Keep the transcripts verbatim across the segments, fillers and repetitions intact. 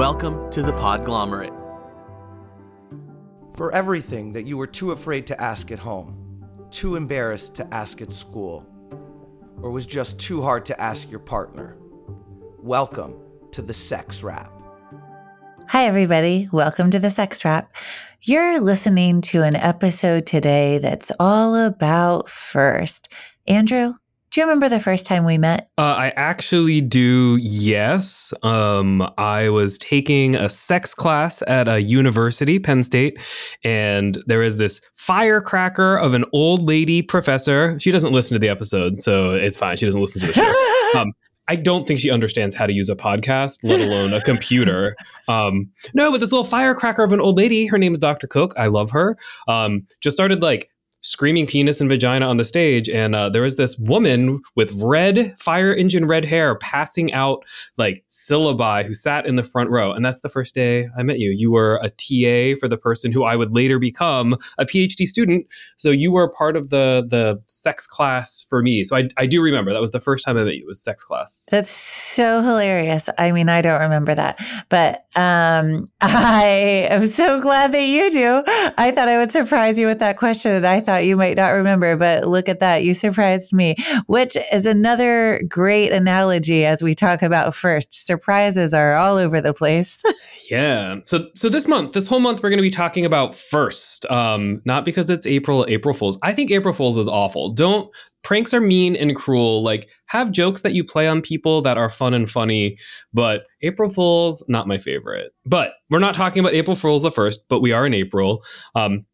Welcome to the Podglomerate. For everything that you were too afraid to ask at home, too embarrassed to ask at school, or was just too hard to ask your partner, welcome to the Sex Wrap. Hi, everybody. Welcome to the Sex Wrap. You're listening to an episode today that's all about first. Andrew, do you remember the first time we met? Uh, I actually do, yes. Um, I was taking a sex class at a university, Penn State, and there was this firecracker of an old lady professor. She doesn't listen to the episode, so it's fine. She doesn't listen to the show. um, I don't think she understands how to use a podcast, let alone a computer. Um, no, but this little firecracker of an old lady, her name is Doctor Cook. I love her. Um, just started like screaming penis and vagina on the stage. And uh, there was this woman with red fire engine red hair passing out like syllabi who sat in the front row. And that's the first day I met you. You were a T A for the person who I would later become a PhD student. So you were part of the the sex class for me. So I, I do remember that was the first time I met you, was sex class. That's so hilarious. I mean, I don't remember that, but um, I am so glad that you do. I thought I would surprise you with that question, and I thought you might not remember, but look at that. You surprised me, which is another great analogy as we talk about first. Surprises are all over the place. Yeah. So so this month, this whole month, we're going to be talking about first. Um, not because it's April, April Fools. I think April Fools is awful. Don't, pranks are mean and cruel. Like, have jokes that you play on people that are fun and funny. But April Fools, not my favorite. But we're not talking about April Fools the first, but we are in April. Um,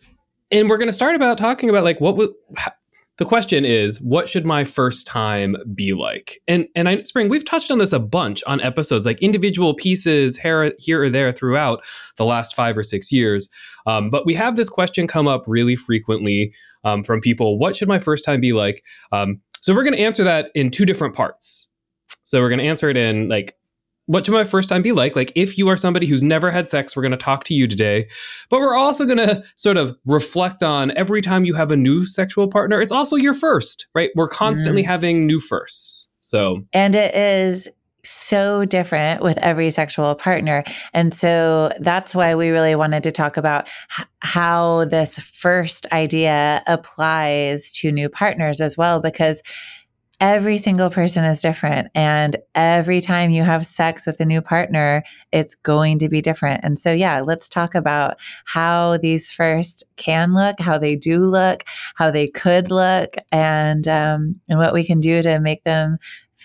And we're going to start about talking about like what was, the question is, what should my first time be like? And and I, Spring, we've touched on this a bunch on episodes, like individual pieces here, here or there throughout the last five or six years. Um, but we have this question come up really frequently um, from people. What should my first time be like? Um, so we're going to answer that in two different parts. So we're going to answer it in like, what should my first time be like? Like, if you are somebody who's never had sex, we're going to talk to you today. But we're also going to sort of reflect on every time you have a new sexual partner, it's also your first, right? We're constantly mm. having new firsts. So, and it is so different with every sexual partner. And so that's why we really wanted to talk about h- how this first idea applies to new partners as well, because every single person is different. And every time you have sex with a new partner, it's going to be different. And so, yeah, let's talk about how these first can look, how they do look, how they could look, and um, and what we can do to make them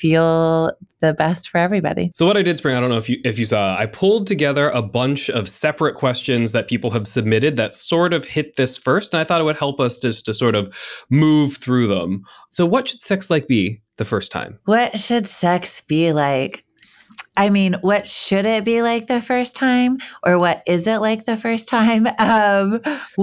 feel the best for everybody. So what I did, Spring, I don't know if you if you saw, I pulled together a bunch of separate questions that people have submitted that sort of hit this first. And I thought it would help us just to sort of move through them. So what should sex like be the first time? What should sex be like? I mean, what should it be like the first time? Or what is it like the first time? Um,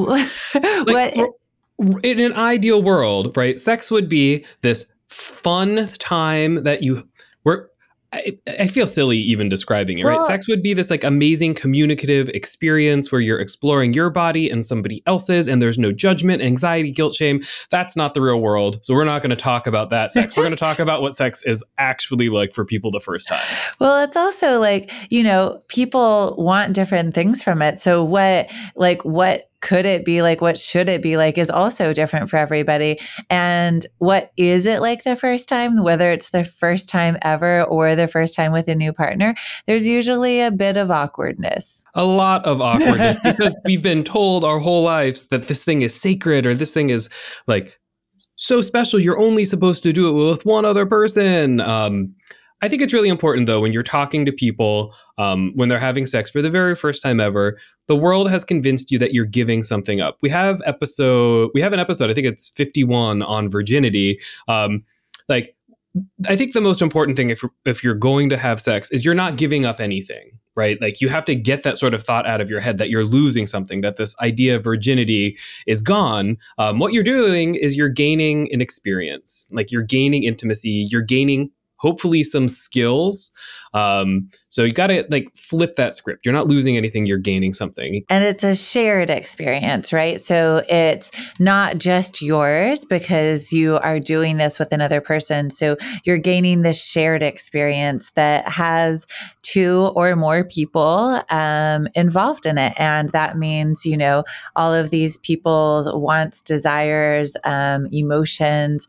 like, what? In an ideal world, right? Sex would be this fun time that you were. I, I feel silly even describing it, right? Well, sex would be this like amazing communicative experience where you're exploring your body and somebody else's, and there's no judgment, anxiety, guilt, shame. That's not the real world. So we're not going to talk about that sex. We're going to talk about what sex is actually like for people the first time. Well, it's also like, you know, people want different things from it. So what, like what, could it be like? What should it be like is also different for everybody. And what is it like the first time, whether it's the first time ever or the first time with a new partner, there's usually a bit of awkwardness. A lot of awkwardness because we've been told our whole lives that this thing is sacred or this thing is like so special. You're only supposed to do it with one other person. Um, I think it's really important, though, when you're talking to people, um, when they're having sex for the very first time ever, the world has convinced you that you're giving something up. We have episode, we have an episode, I think it's fifty-one on virginity. Um, like, I think the most important thing if if you're going to have sex is you're not giving up anything, right? Like, you have to get that sort of thought out of your head that you're losing something, that this idea of virginity is gone. Um, what you're doing is you're gaining an experience, like you're gaining intimacy, you're gaining hopefully some skills. Um, so you got to like flip that script. You're not losing anything. You're gaining something. And it's a shared experience, right? So it's not just yours because you are doing this with another person. So you're gaining this shared experience that has two or more people um, involved in it. And that means, you know, all of these people's wants, desires, um, emotions,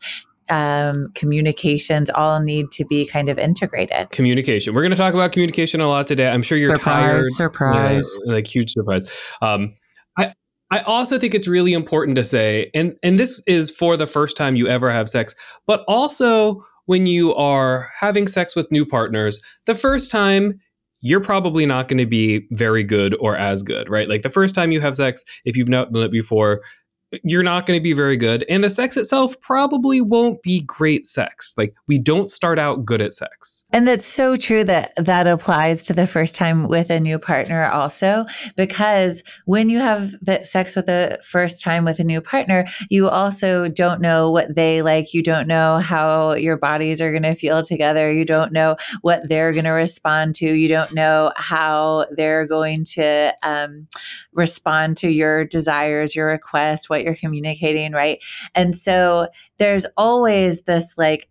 um, communications all need to be kind of integrated. Communication. We're going to talk about communication a lot today. I'm sure you're surprise, tired. Surprise. Yeah, like huge surprise. Um, I, I also think it's really important to say, and, and this is for the first time you ever have sex, but also when you are having sex with new partners, the first time you're probably not going to be very good or as good, right? Like the first time you have sex, if you've not done it before, you're not going to be very good. And the sex itself probably won't be great sex. Like we don't start out good at sex. And that's so true that that applies to the first time with a new partner also, because when you have that sex with the first time with a new partner, you also don't know what they like. You don't know how your bodies are going to feel together. You don't know what they're going to respond to. You don't know how they're going to um, respond to your desires, your requests, what you're communicating, right? And so there's always this like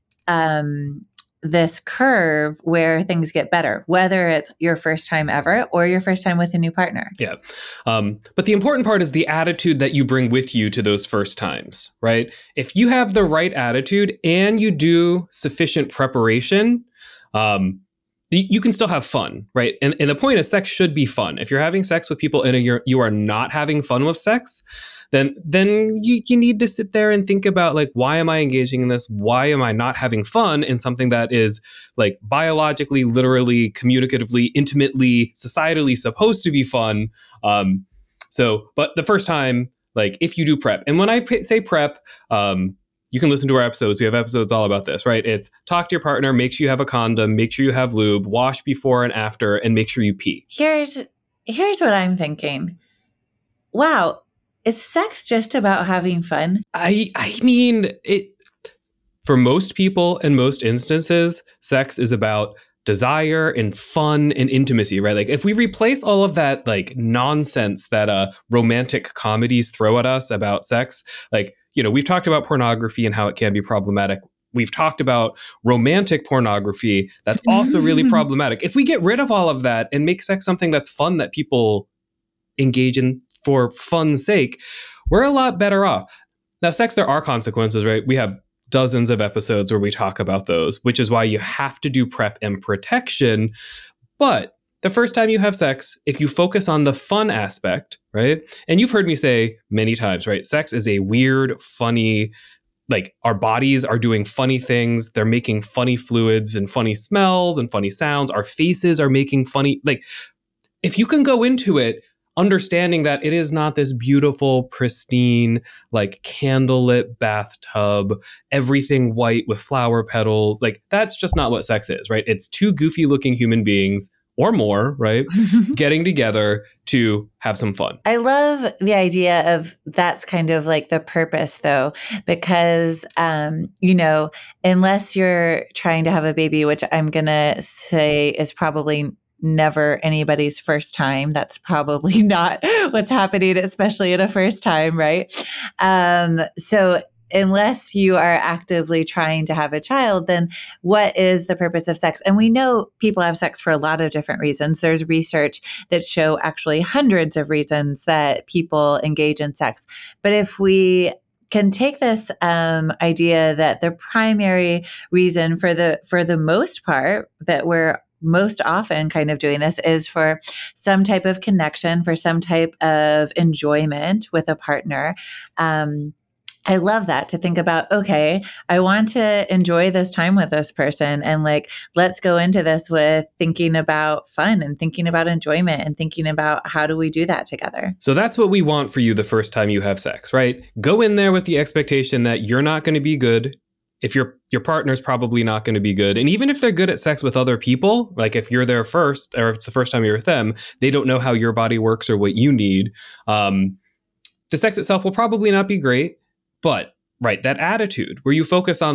um this curve where things get better, whether it's your first time ever or your first time with a new partner. Yeah. Um, but the important part is the attitude that you bring with you to those first times, right? If you have the right attitude and you do sufficient preparation, um, you can still have fun, right? And, and the point is sex should be fun. If you're having sex with people and you're, you are not having fun with sex, then then you, you need to sit there and think about like, why am I engaging in this? Why am I not having fun in something that is like biologically, literally, communicatively, intimately, societally supposed to be fun? Um, so, but the first time, like if you do prep, and when I p- say prep, um, you can listen to our episodes. We have episodes all about this, right? It's talk to your partner, make sure you have a condom, make sure you have lube, wash before and after, and make sure you pee. Here's here's what I'm thinking. Wow, is sex just about having fun? I I mean, it for most people in most instances, sex is about desire and fun and intimacy, right? Like if we replace all of that like nonsense that uh romantic comedies throw at us about sex, like, you know, we've talked about pornography and how it can be problematic. We've talked about romantic pornography. That's also really problematic. If we get rid of all of that and make sex something that's fun that people engage in for fun's sake, we're a lot better off. Now, sex, there are consequences, right? We have dozens of episodes where we talk about those, which is why you have to do prep and protection. But the first time you have sex, if you focus on the fun aspect, right? And you've heard me say many times, right? Sex is a weird, funny, like our bodies are doing funny things. They're making funny fluids and funny smells and funny sounds. Our faces are making funny, like if you can go into it understanding that it is not this beautiful, pristine, like candlelit bathtub, everything white with flower petals, like that's just not what sex is, right? It's two goofy looking human beings or more, right? Getting together to have some fun. I love the idea of that's kind of like the purpose though, because, um, you know, unless you're trying to have a baby, which I'm going to say is probably never anybody's first time. That's probably not what's happening, especially at a first time, right? Um, so unless you are actively trying to have a child, then what is the purpose of sex? And we know people have sex for a lot of different reasons. There's research that show actually hundreds of reasons that people engage in sex. But if we can take this um, idea that the primary reason for the for the most part that we're most often kind of doing this is for some type of connection, for some type of enjoyment with a partner. Um, I love that to think about, okay, I want to enjoy this time with this person. And like, let's go into this with thinking about fun and thinking about enjoyment and thinking about how do we do that together? So that's what we want for you the first time you have sex, right? Go in there with the expectation that you're not going to be good. If your your partner's probably not going to be good. And even if they're good at sex with other people, like if you're there first, or if it's the first time you're with them, they don't know how your body works or what you need. Um, the sex itself will probably not be great, but right, that attitude where you focus on like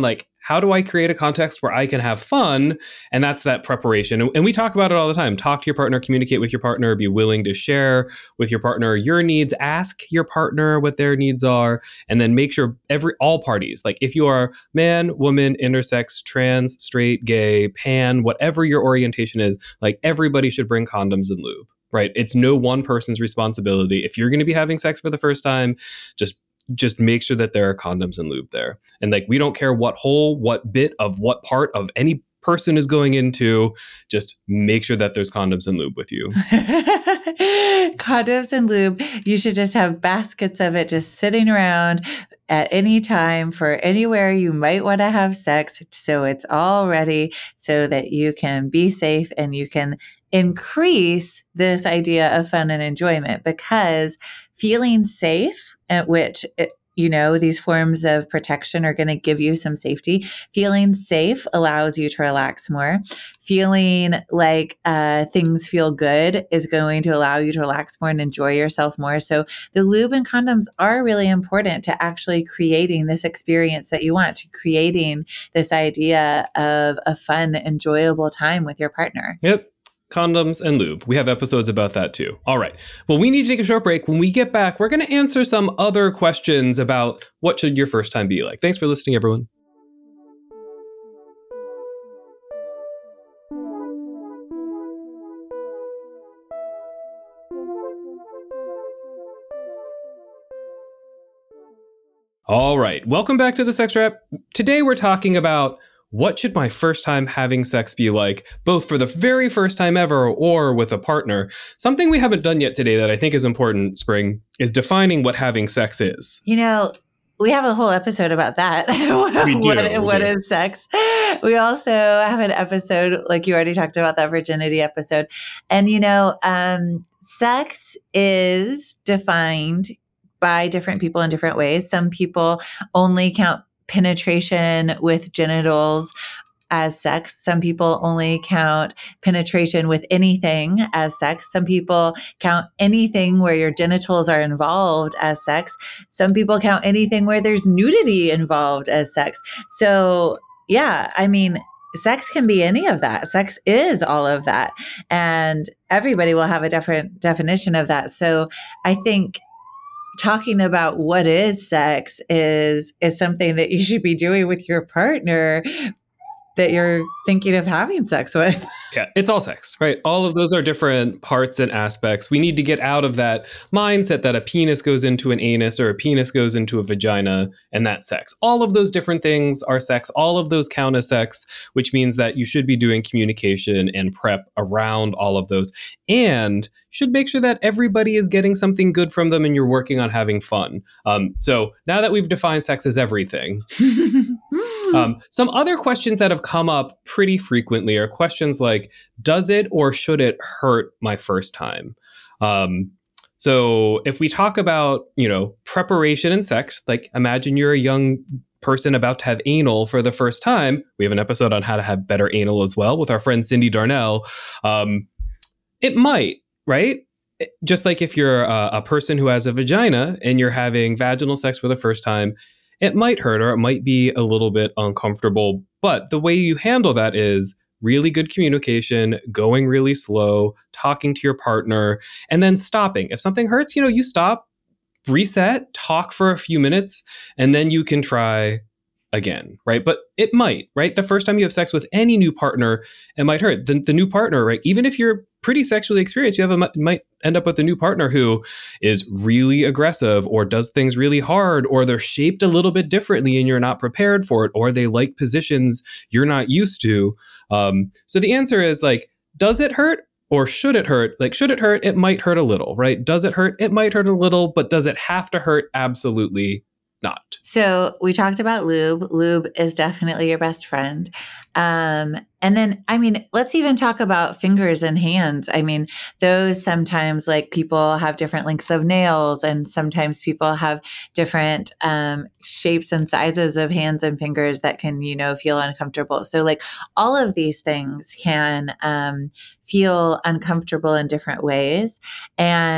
how do I create a context where I can have fun? And that's that preparation. And, and we talk about it all the time. Talk to your partner, communicate with your partner, be willing to share with your partner your needs, ask your partner what their needs are, and then make sure every all parties, like if you are man, woman, intersex, trans, straight, gay, pan, whatever your orientation is, like everybody should bring condoms and lube, right? It's no one person's responsibility. If you're going to be having sex for the first time, just just make sure that there are condoms and lube there. And like, we don't care what hole, what bit of what part of any person is going into, just make sure that there's condoms and lube with you. Condoms and lube. You should just have baskets of it just sitting around at any time for anywhere you might want to have sex. So it's all ready so that you can be safe and you can increase this idea of fun and enjoyment, because feeling safe, at which, you know, these forms of protection are going to give you some safety. Feeling safe allows you to relax more. Feeling like uh, things feel good is going to allow you to relax more and enjoy yourself more. So the lube and condoms are really important to actually creating this experience that you want, to creating this idea of a fun, enjoyable time with your partner. Yep. Condoms and lube. We have episodes about that too. All right. Well, we need to take a short break. When we get back, we're going to answer some other questions about what should your first time be like. Thanks for listening, everyone. All right. Welcome back to the Sex Wrap. Today we're talking about what should my first time having sex be like, both for the very first time ever or with a partner. Something we haven't done yet today that I think is important, Spring, is defining what having sex is. You know, we have a whole episode about that. We do. what we what do. is sex? We also have an episode, like you already talked about, that virginity episode. And, you know, um, sex is defined by different people in different ways. Some people only count penetration with genitals as sex. Some people only count penetration with anything as sex. Some people count anything where your genitals are involved as sex. Some people count anything where there's nudity involved as sex. So yeah, I mean, sex can be any of that. Sex is all of that. And everybody will have a different definition of that. So I think talking about what is sex is is something that you should be doing with your partner that you're thinking of having sex with. Yeah, it's all sex, right? All of those are different parts and aspects. We need to get out of that mindset that a penis goes into an anus or a penis goes into a vagina and that's sex. All of those different things are sex. All of those count as sex, which means that you should be doing communication and prep around all of those, and should make sure that everybody is getting something good from them and you're working on having fun. Um, so now that we've defined sex as everything, um, some other questions that have come up pretty frequently are questions like, does it or should it hurt my first time? Um, so if we talk about, you know, preparation and sex, like imagine you're a young person about to have anal for the first time. We have an episode on how to have better anal as well with our friend Cindy Darnell. Um, it might, right? Just like if you're a, a person who has a vagina and you're having vaginal sex for the first time, it might hurt or it might be a little bit uncomfortable. But the way you handle that is really good communication, going really slow, talking to your partner, and then stopping. If something hurts, you know, you stop, reset, talk for a few minutes, and then you can try again, right? But it might, right? The first time you have sex with any new partner, it might hurt. The, the new partner, right? Even if you're pretty sexually experienced, you have a, might end up with a new partner who is really aggressive or does things really hard, or they're shaped a little bit differently and you're not prepared for it, or they like positions you're not used to. Um, so the answer is like, does it hurt? Or should it hurt? Like, should it hurt? It might hurt a little, right? Does it hurt? It might hurt a little, but does it have to hurt? Absolutely not. So we talked about lube. Lube is definitely your best friend. Um, and then, I mean, let's even talk about fingers and hands. I mean, those sometimes, like, people have different lengths of nails, and sometimes people have different um, shapes and sizes of hands and fingers that can, you know, feel uncomfortable. So like all of these things can um, feel uncomfortable in different ways. And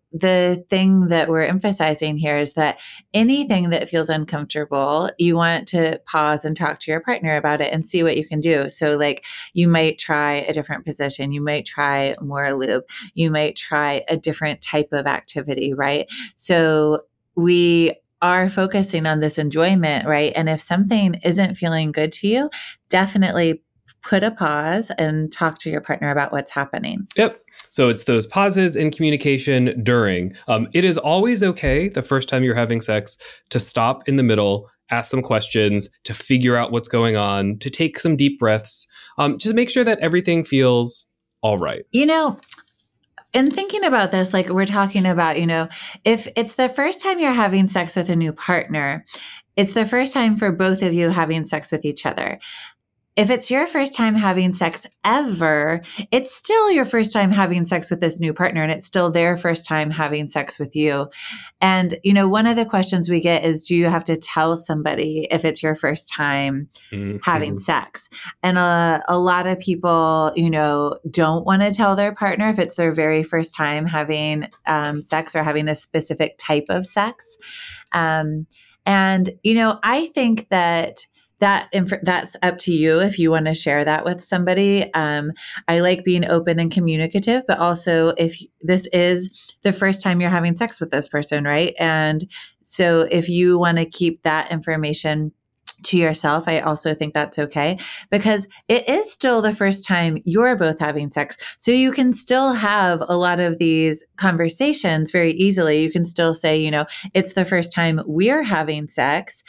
the thing that we're emphasizing here is that anything that feels uncomfortable, you want to pause and talk to your partner about it and see what you can do. So like you might try a different position. You might try more lube. You might try a different type of activity, right? So we are focusing on this enjoyment, right? And if something isn't feeling good to you, definitely put a pause and talk to your partner about what's happening. Yep. So it's those pauses in communication during. Um, it is always okay the first time you're having sex to stop in the middle, ask some questions, to figure out what's going on, to take some deep breaths, um, just make sure that everything feels all right. You know, in thinking about this, like we're talking about, you know, if it's the first time you're having sex with a new partner, it's the first time for both of you having sex with each other. If it's your first time having sex ever, it's still your first time having sex with this new partner, and it's still their first time having sex with you. And, you know, one of the questions we get is, do you have to tell somebody if it's your first time mm-hmm. having sex? And a, a lot of people, you know, don't want to tell their partner if it's their very first time having um, sex or having a specific type of sex. Um, and, you know, I think that That inf- that's up to you if you want to share that with somebody. Um, I like being open and communicative, but also if this is the first time you're having sex with this person, right? And so if you want to keep that information to yourself, I also think that's okay, because it is still the first time you're both having sex. So you can still have a lot of these conversations very easily. You can still say, you know, it's the first time we're having sex,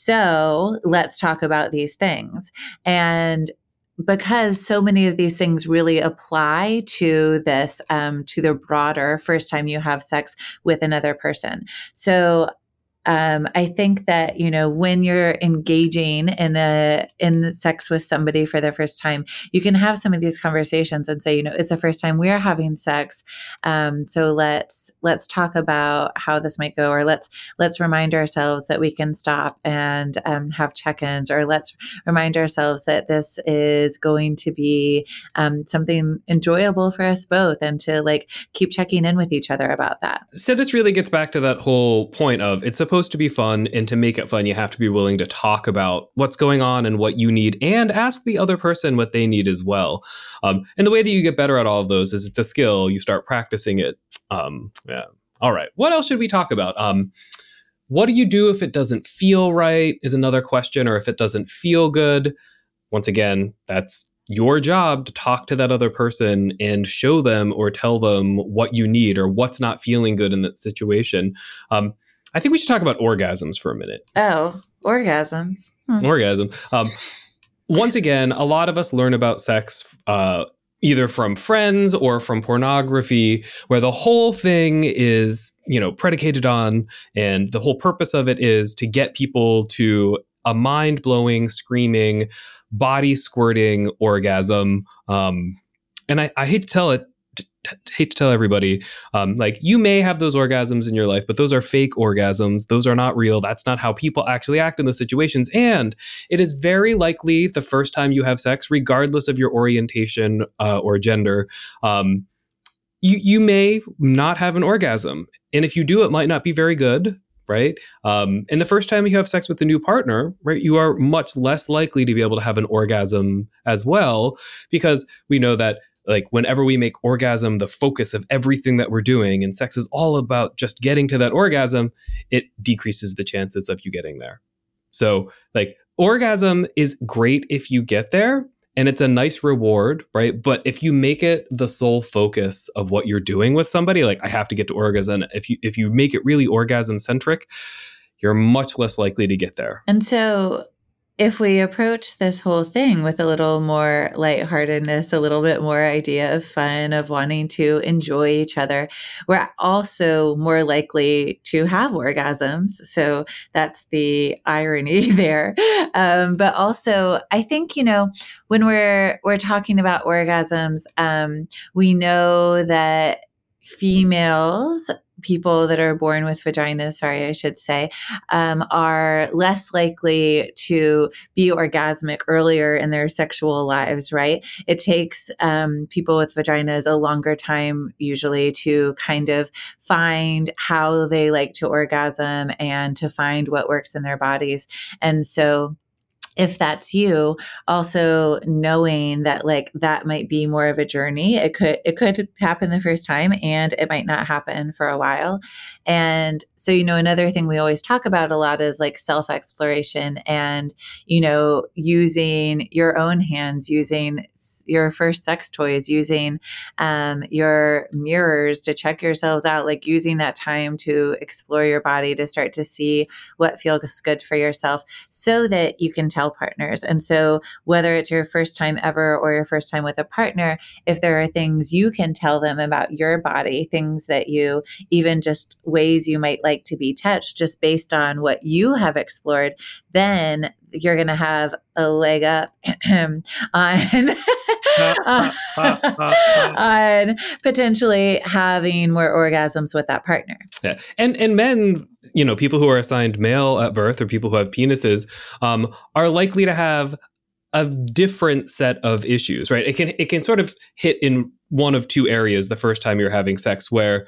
so let's talk about these things. And because so many of these things really apply to this, um, to the broader first time you have sex with another person. So Um, I think that, you know, when you're engaging in a, in sex with somebody for the first time, you can have some of these conversations and say, you know, it's the first time we're having sex. Um, so let's, let's talk about how this might go, or let's, let's remind ourselves that we can stop and, um, have check-ins, or let's remind ourselves that this is going to be, um, something enjoyable for us both, and to like keep checking in with each other about that. So this really gets back to that whole point of it's supposed to be fun, and to make it fun, you have to be willing to talk about what's going on and what you need, and ask the other person what they need as well. Um, and the way that you get better at all of those is it's a skill. You start practicing it. Um, yeah. All right. What else should we talk about? Um, what do you do if it doesn't feel right is another question, or if it doesn't feel good. Once again, that's your job to talk to that other person and show them or tell them what you need or what's not feeling good in that situation. Um, I think we should talk about orgasms for a minute. Oh, orgasms. Hmm. Orgasm. Um, once again, a lot of us learn about sex uh, either from friends or from pornography, where the whole thing is, you know, predicated on, and the whole purpose of it is to get people to a mind-blowing, screaming, body-squirting orgasm. Um, and I, I hate to tell it, hate to tell everybody, um, like you may have those orgasms in your life, but those are fake orgasms. Those are not real. That's not how people actually act in those situations. And it is very likely the first time you have sex, regardless of your orientation uh, or gender, um, you, you may not have an orgasm. And if you do, it might not be very good. Right. Um, and the first time you have sex with a new partner, right, you are much less likely to be able to have an orgasm as well, because we know that like whenever we make orgasm the focus of everything that we're doing, and sex is all about just getting to that orgasm, it decreases the chances of you getting there. So like orgasm is great if you get there, and it's a nice reward, right? But if you make it the sole focus of what you're doing with somebody, like I have to get to orgasm, if you if you make it really orgasm centric, you're much less likely to get there. And so if we approach this whole thing with a little more lightheartedness, a little bit more idea of fun, of wanting to enjoy each other, we're also more likely to have orgasms. So that's the irony there. Um, but also, I think, you know, when we're we're talking about orgasms, um, we know that females people that are born with vaginas, sorry, I should say, um, are less likely to be orgasmic earlier in their sexual lives, right? It takes um, people with vaginas a longer time usually to kind of find how they like to orgasm and to find what works in their bodies. And so if that's you, also knowing that like that might be more of a journey. It could it could happen the first time and it might not happen for a while. And so, you know, another thing we always talk about a lot is like self-exploration and, you know, using your own hands, using your first sex toys, using um, your mirrors to check yourselves out, like using that time to explore your body, to start to see what feels good for yourself so that you can tell partners. And so whether it's your first time ever or your first time with a partner, if there are things you can tell them about your body, things that you, even just ways you might like to be touched just based on what you have explored, then you're going to have a leg up on, on potentially having more orgasms with that partner. Yeah. And, and men, you know, people who are assigned male at birth or people who have penises um, are likely to have a different set of issues, right? It can, it can sort of hit in one of two areas the first time you're having sex, where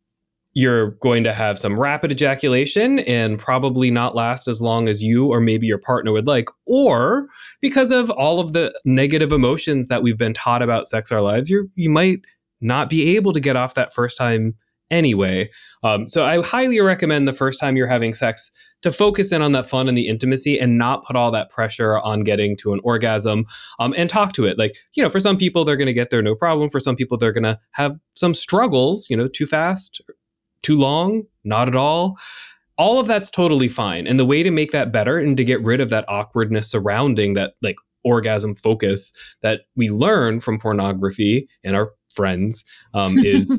you're going to have some rapid ejaculation and probably not last as long as you or maybe your partner would like, or because of all of the negative emotions that we've been taught about sex our lives, you you might not be able to get off that first time anyway. Um, so I highly recommend the first time you're having sex to focus in on that fun and the intimacy and not put all that pressure on getting to an orgasm, um, and talk to it. Like, you know, for some people, they're going to get there no problem. For some people, they're going to have some struggles, you know, too fast, too long, not at all. All of that's totally fine. And the way to make that better and to get rid of that awkwardness surrounding that like orgasm focus that we learn from pornography and our friends um, is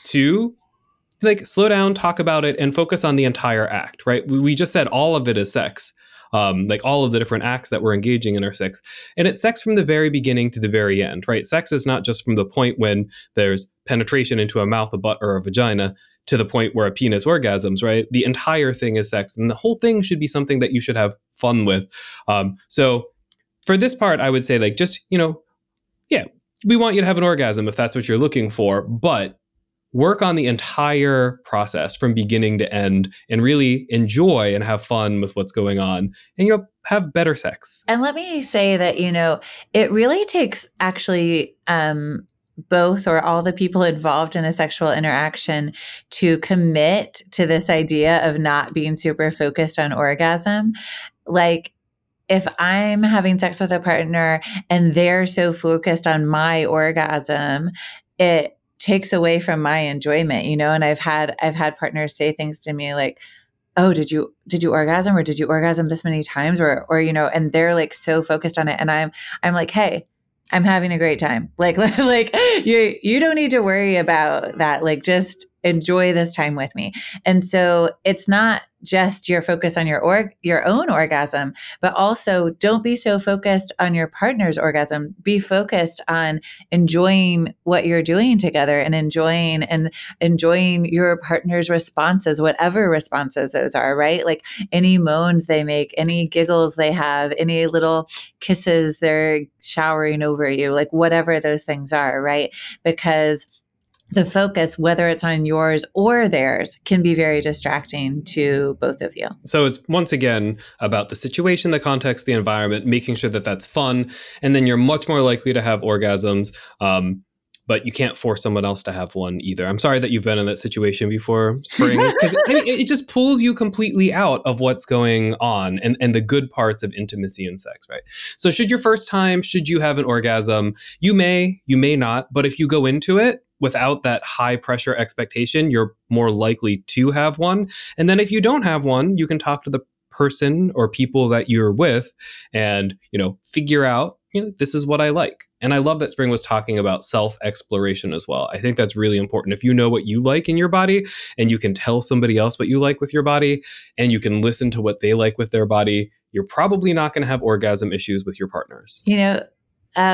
to like slow down, talk about it, and focus on the entire act, right? We, we just said all of it is sex. Um, like all of the different acts that we're engaging in are sex. And it's sex from the very beginning to the very end, right? Sex is not just from the point when there's penetration into a mouth, a butt, or a vagina to the point where a penis orgasms, right? The entire thing is sex. And the whole thing should be something that you should have fun with. Um, so for this part, I would say like, just, you know, yeah, we want you to have an orgasm if that's what you're looking for, but work on the entire process from beginning to end and really enjoy and have fun with what's going on, and you'll have better sex. And let me say that, you know, it really takes actually um, both or all the people involved in a sexual interaction to commit to this idea of not being super focused on orgasm. Like, if I'm having sex with a partner and they're so focused on my orgasm, it takes away from my enjoyment, you know. And I've had I've had partners say things to me like, "Oh, did you did you orgasm, or did you orgasm this many times?" Or or you know, and they're like so focused on it, and I'm I'm like, "Hey, I'm having a great time. Like like you you don't need to worry about that. Like just enjoy this time with me." And so it's not just your focus on your org your own orgasm, but also don't be so focused on your partner's orgasm. Be focused on enjoying what you're doing together and enjoying and enjoying your partner's responses, whatever responses those are, right? Like any moans they make, any giggles they have, any little kisses they're showering over you, like whatever those things are, right? Because the focus, whether it's on yours or theirs, can be very distracting to both of you. So it's once again about the situation, the context, the environment, making sure that that's fun. And then you're much more likely to have orgasms. Um, but you can't force someone else to have one either. I'm sorry that you've been in that situation before, Spring, because it, it just pulls you completely out of what's going on and, and the good parts of intimacy and sex, right? So should your first time, should you have an orgasm? You may, you may not, but if you go into it without that high pressure expectation, you're more likely to have one. And then if you don't have one, you can talk to the person or people that you're with and, you know, figure out, you know, this is what I like. And I love that Spring was talking about self-exploration as well. I think that's really important. If you know what you like in your body and you can tell somebody else what you like with your body and you can listen to what they like with their body, you're probably not going to have orgasm issues with your partners. You know, um,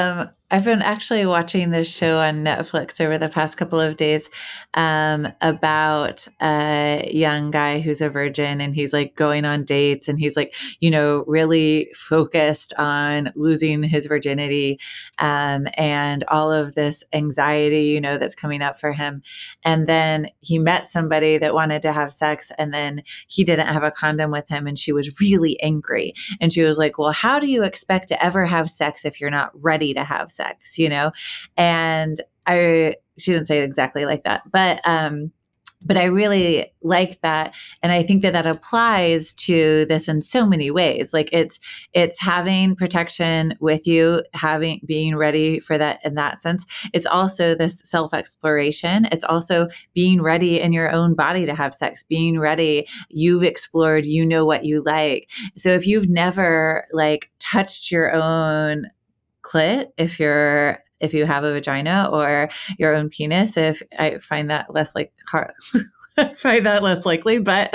I've been actually watching this show on Netflix over the past couple of days um, about a young guy who's a virgin, and he's like going on dates, and he's like, you know, really focused on losing his virginity um, and all of this anxiety, you know, that's coming up for him. And then he met somebody that wanted to have sex, and then he didn't have a condom with him, and she was really angry. And she was like, well, how do you expect to ever have sex if you're not ready to have sex, you know? And I, she didn't say it exactly like that, but, um, but I really like that. And I think that that applies to this in so many ways. Like it's, it's having protection with you, having, being ready for that in that sense. It's also this self-exploration. It's also being ready in your own body to have sex, being ready. You've explored, you know what you like. So if you've never like touched your own clit, if you're if you have a vagina, or your own penis, if I find that less like hard, I find that less likely, but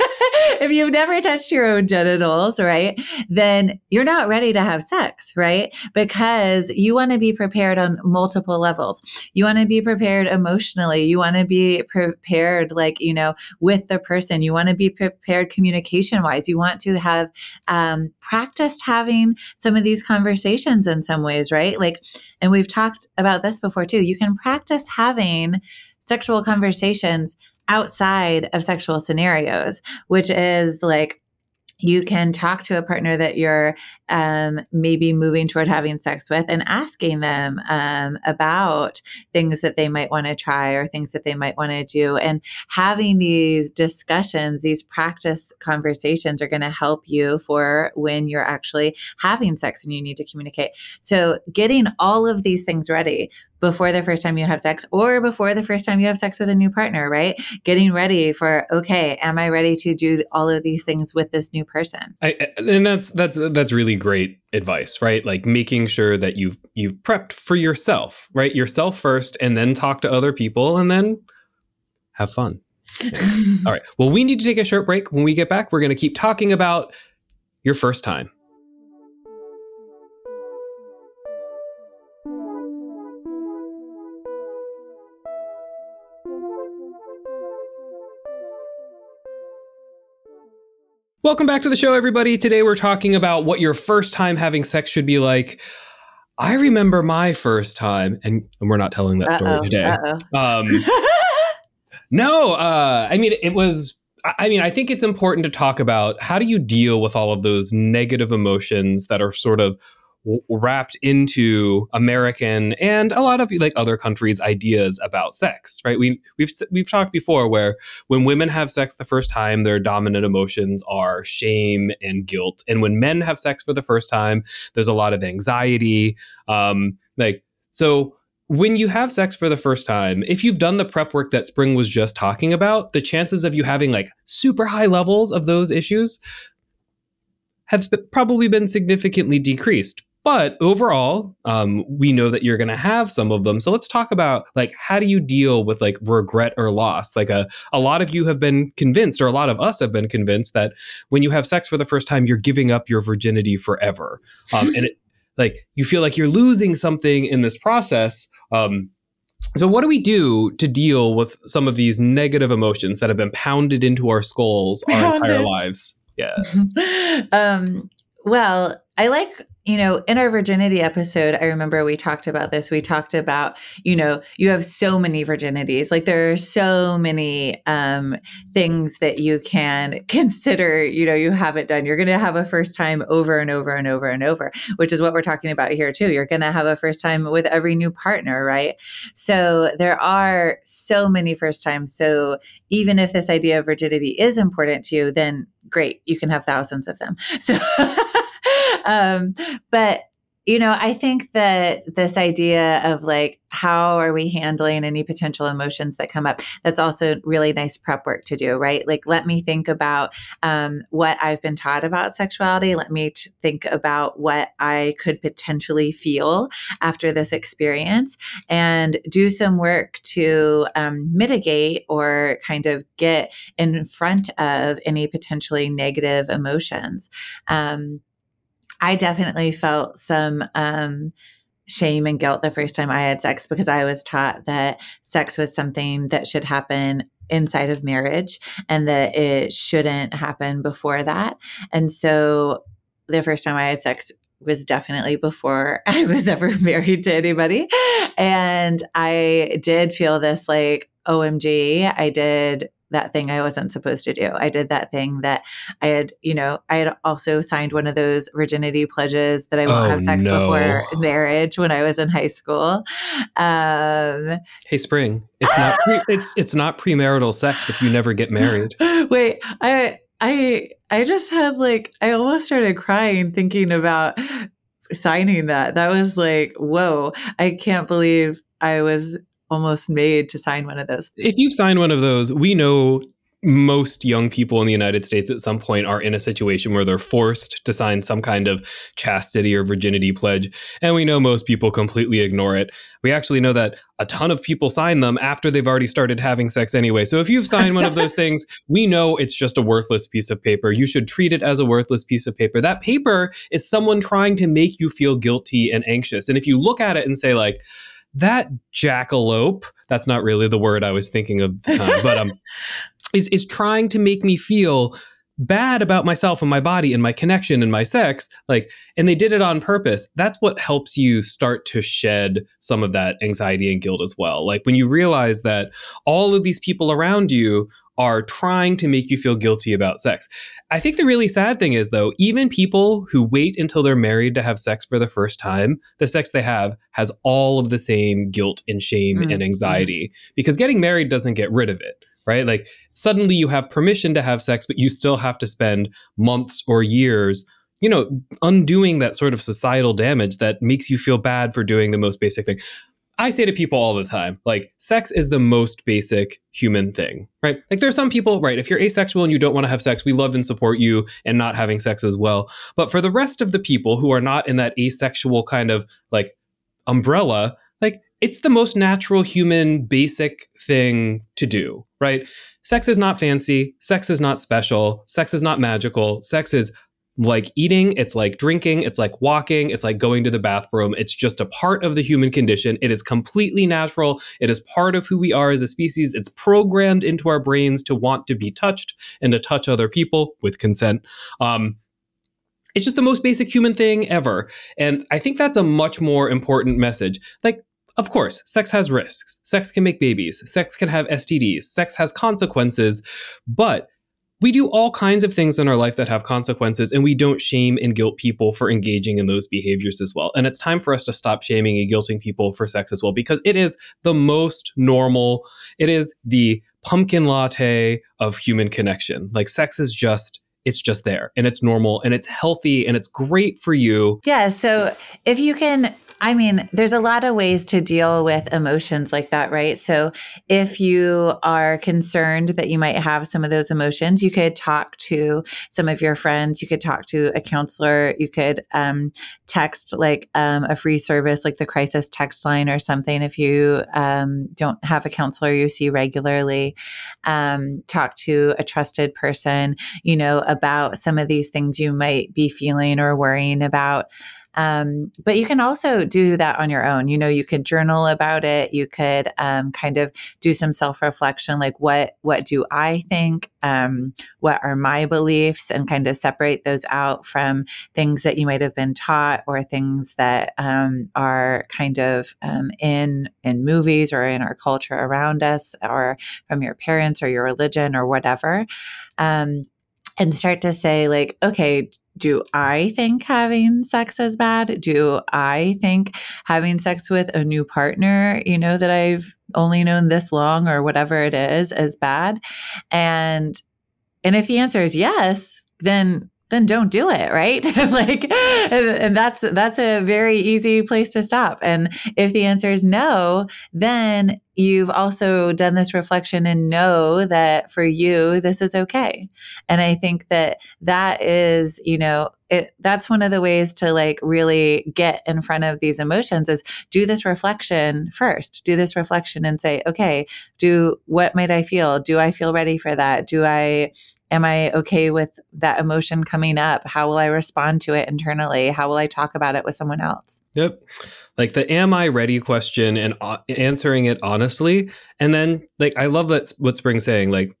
if you've never touched your own genitals, right, then you're not ready to have sex, right? Because you want to be prepared on multiple levels. You want to be prepared emotionally. You want to be prepared, like, you know, with the person. You want to be prepared communication wise. You want to have um, practiced having some of these conversations in some ways, right? Like, and we've talked about this before too. You can practice having sexual conversations outside of sexual scenarios, which is like, you can talk to a partner that you're um, maybe moving toward having sex with and asking them um, about things that they might want to try or things that they might want to do. And having these discussions, these practice conversations are going to help you for when you're actually having sex and you need to communicate. So getting all of these things ready before the first time you have sex or before the first time you have sex with a new partner, right? Getting ready for, okay, am I ready to do all of these things with this new person? I, and that's that's that's really great advice, right? Like making sure that you've you've prepped for yourself, right? Yourself first, and then talk to other people, and then have fun. Yeah. All right. Well, we need to take a short break. When we get back, we're going to keep talking about your first time. Welcome back to the show, everybody. Today we're talking about what your first time having sex should be like. I remember my first time, and, and we're not telling that story Uh-oh, today. uh-oh. Um, no, uh, I mean, it was, I mean, I think it's important to talk about how do you deal with all of those negative emotions that are sort of w- wrapped into American and a lot of like other countries' ideas about sex, right? We, we've we've talked before where when women have sex the first time, their dominant emotions are shame and guilt. And when men have sex for the first time, there's a lot of anxiety. Um, like, so when you have sex for the first time, if you've done the prep work that Spring was just talking about, the chances of you having like super high levels of those issues have probably been significantly decreased. But overall, um, we know that you're going to have some of them. So let's talk about like, how do you deal with like regret or loss? Like a, a lot of you have been convinced, or a lot of us have been convinced that when you have sex for the first time, you're giving up your virginity forever. Um, and it, like, you feel like you're losing something in this process. Um, so what do we do to deal with some of these negative emotions that have been pounded into our skulls our Pounded. entire lives? Yeah. um, well, I like, you know, in our virginity episode, I remember we talked about this. We talked about, you know, you have so many virginities. Like there are so many um, things that you can consider, you know, you haven't done. You're going to have a first time over and over and over and over, which is what we're talking about here too. You're going to have a first time with every new partner, right? So there are so many first times. So even if this idea of virginity is important to you, then great, you can have thousands of them. So um, but, you know, I think that this idea of like, how are we handling any potential emotions that come up? That's also really nice prep work to do, right? Like, let me think about um, what I've been taught about sexuality. Let me t- think about what I could potentially feel after this experience and do some work to um, mitigate or kind of get in front of any potentially negative emotions. Um, I definitely felt some um, shame and guilt the first time I had sex because I was taught that sex was something that should happen inside of marriage and that it shouldn't happen before that. And so the first time I had sex was definitely before I was ever married to anybody. And I did feel this like, O M G, I did that thing I wasn't supposed to do. I did that thing that I had, you know, I had also signed one of those virginity pledges that I won't Oh, have sex no. before marriage when I was in high school. Um, Hey, Spring, it's not pre- it's it's not premarital sex if you never get married. Wait, I I I just had like I almost started crying thinking about signing that. That was like, whoa, I can't believe I was almost made to sign one of those. If you've signed one of those, we know most young people in the United States at some point are in a situation where they're forced to sign some kind of chastity or virginity pledge. And we know most people completely ignore it. We actually know that a ton of people sign them after they've already started having sex anyway. So if you've signed one of those things, we know it's just a worthless piece of paper. You should treat it as a worthless piece of paper. That paper is someone trying to make you feel guilty and anxious. And if you look at it and say like, that jackalope, that's not really the word I was thinking of at the time, but um, is, is trying to make me feel bad about myself and my body and my connection and my sex, like, and they did it on purpose. That's what helps you start to shed some of that anxiety and guilt as well. Like when you realize that all of these people around you are trying to make you feel guilty about sex. I think the really sad thing is, though, even people who wait until they're married to have sex for the first time, the sex they have has all of the same guilt and shame mm-hmm. and anxiety, because getting married doesn't get rid of it, right? Like suddenly you have permission to have sex, but you still have to spend months or years, you know, undoing that sort of societal damage that makes you feel bad for doing the most basic thing. I say to people all the time, like, sex is the most basic human thing, right? Like, there are some people, right, if you're asexual and you don't want to have sex, we love and support you and not having sex as well. But for the rest of the people who are not in that asexual kind of, like, umbrella, like, it's the most natural human basic thing to do, right? Sex is not fancy. Sex is not special. Sex is not magical. Sex is like eating, it's like drinking, it's like walking, it's like going to the bathroom. It's just a part of the human condition. It is completely natural. It is part of who we are as a species. It's programmed into our brains to want to be touched and to touch other people with consent. Um, it's just the most basic human thing ever. And I think that's a much more important message. Like, of course, sex has risks. Sex can make babies. Sex can have S T Ds. Sex has consequences. But we do all kinds of things in our life that have consequences, and we don't shame and guilt people for engaging in those behaviors as well. And it's time for us to stop shaming and guilting people for sex as well, because it is the most normal. It is the pumpkin latte of human connection. Like, sex is just, it's just there, and it's normal, and it's healthy, and it's great for you. Yeah. So if you can, I mean, there's a lot of ways to deal with emotions like that, right? So if you are concerned that you might have some of those emotions, you could talk to some of your friends. You could talk to a counselor. You could um, text like um, a free service like the crisis text line or something if you um, don't have a counselor you see regularly. Um, talk to a trusted person, you know, about some of these things you might be feeling or worrying about. Um, but you can also do that on your own. You know, you could journal about it. You could um, kind of do some self-reflection, like what what do I think? Um, what are my beliefs? And kind of separate those out from things that you might have been taught or things that um, are kind of um, in in movies or in our culture around us, or from your parents or your religion or whatever. Um, and start to say like, okay, do I think having sex is bad? Do I think having sex with a new partner, you know, that I've only known this long or whatever it is, is bad? And, and if the answer is yes, then then don't do it, right? Like, and that's that's a very easy place to stop. And if the answer is no, then you've also done this reflection and know that for you, this is okay. And I think that that is, you know, it, that's one of the ways to like really get in front of these emotions is do this reflection first. Do this reflection and say, okay, do what might I feel? Do I feel ready for that? Do I Am I okay with that emotion coming up? How will I respond to it internally? How will I talk about it with someone else? Yep. Like the am I ready question and uh, answering it honestly. And then like, I love that what Spring's saying, like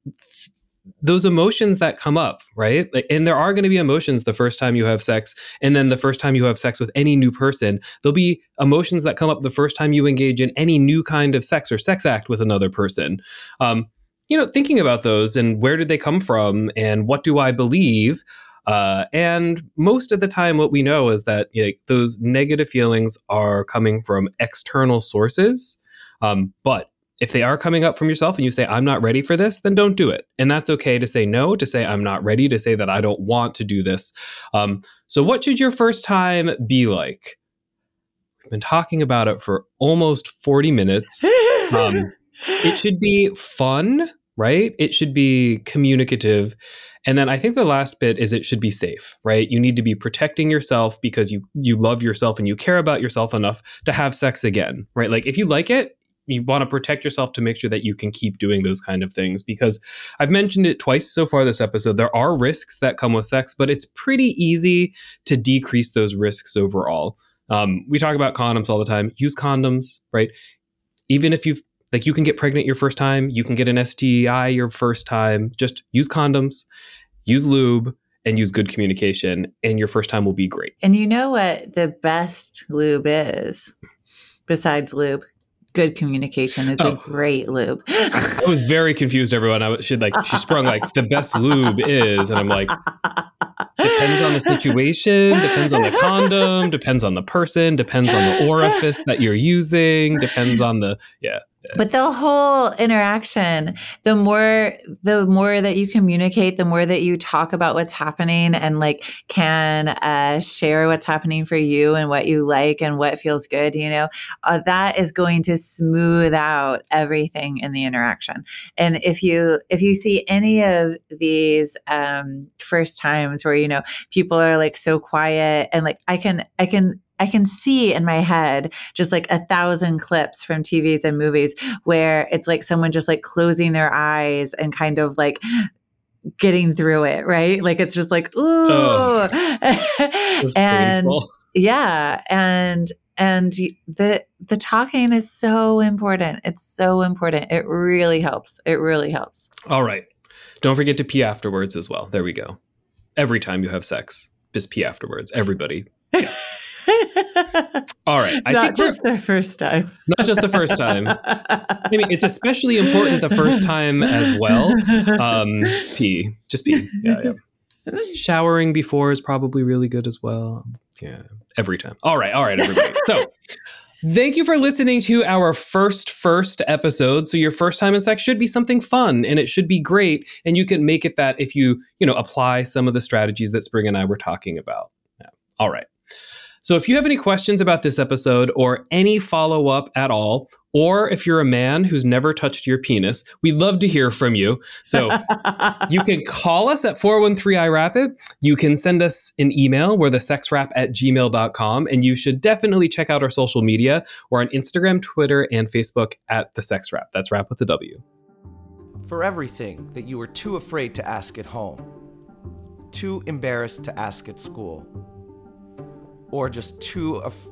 those emotions that come up, right? Like, and there are going to be emotions the first time you have sex. And then the first time you have sex with any new person, there'll be emotions that come up the first time you engage in any new kind of sex or sex act with another person. Um, you know, thinking about those and where did they come from and what do I believe? Uh, and most of the time, what we know is that like, those negative feelings are coming from external sources. Um, but if they are coming up from yourself and you say, I'm not ready for this, then don't do it. And that's okay to say no, to say I'm not ready, to say that I don't want to do this. Um, so what should your first time be like? We've been talking about it for almost forty minutes. Um, it should be fun, right? It should be communicative. And then I think the last bit is it should be safe, right? You need to be protecting yourself because you you love yourself and you care about yourself enough to have sex again, right? Like if you like it, you want to protect yourself to make sure that you can keep doing those kind of things, because I've mentioned it twice so far this episode. There are risks that come with sex, but it's pretty easy to decrease those risks overall. Um, we talk about condoms all the time. Use condoms, right? Even if you've like you can get pregnant your first time, you can get an S T I your first time. Just use condoms, use lube, and use good communication, and your first time will be great. And you know what the best lube is besides lube? Good communication. It's Oh. a great lube. I was very confused, everyone. I was, she like she sprung like the best lube is, and I'm like, depends on the situation, depends on the condom, depends on the person, depends on the orifice that you're using, depends on the yeah. But the whole interaction, the more the more that you communicate, the more that you talk about what's happening and like can uh, share what's happening for you and what you like and what feels good, you know, uh, that is going to smooth out everything in the interaction. And if you if you see any of these um, first times where, you know, people are like so quiet and like I can I can I can see in my head just like a thousand clips from T Vs and movies where it's like someone just like closing their eyes and kind of like getting through it, right? Like it's just like, ooh. Oh, and painful. yeah. And and the the talking is so important. It's so important. It really helps. It really helps. All right. Don't forget to pee afterwards as well. There we go. Every time you have sex, just pee afterwards. Everybody. Yeah. All right. I Not think just the first time. Not just the first time. I mean, it's especially important the first time as well. Um, pee. Just pee. Yeah, yeah. Showering before is probably really good as well. Yeah. Every time. All right. All right, everybody. So thank you for listening to our first first episode. So your first time in sex should be something fun and it should be great. And you can make it that if you, you know, apply some of the strategies that Spring and I were talking about. Yeah. All right. So if you have any questions about this episode or any follow-up at all, or if you're a man who's never touched your penis, we'd love to hear from you. So you can call us at four one three I R A P it. You can send us an email. We're the sex wrap at gmail dot com. And you should definitely check out our social media. We're on Instagram, Twitter, and Facebook at the sex wrap. That's wrap with the W. For everything that you were too afraid to ask at home, too embarrassed to ask at school, or just too af-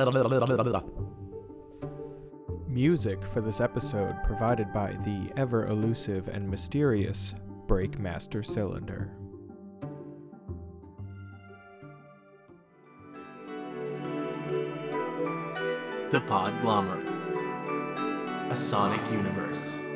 Music for this episode provided by the ever elusive and mysterious Breakmaster Cylinder. The Podglomerate. A sonic universe.